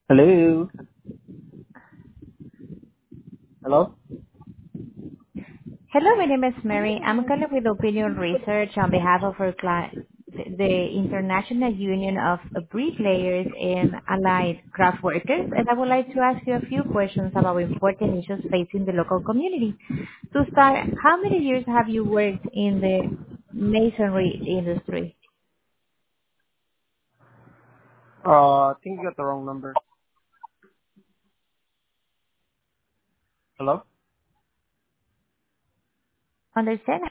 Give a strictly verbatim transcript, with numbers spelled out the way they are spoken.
Hello? Hello? Hello, my name is Mary. I'm calling with Opinion Research on behalf of our client, the International Union of Bricklayers and Allied Craft Workers, and I would like to ask you a few questions about important issues facing the local community. To start, how many years have you worked in the masonry industry? Uh, I think you got the wrong number. Hello? Understand?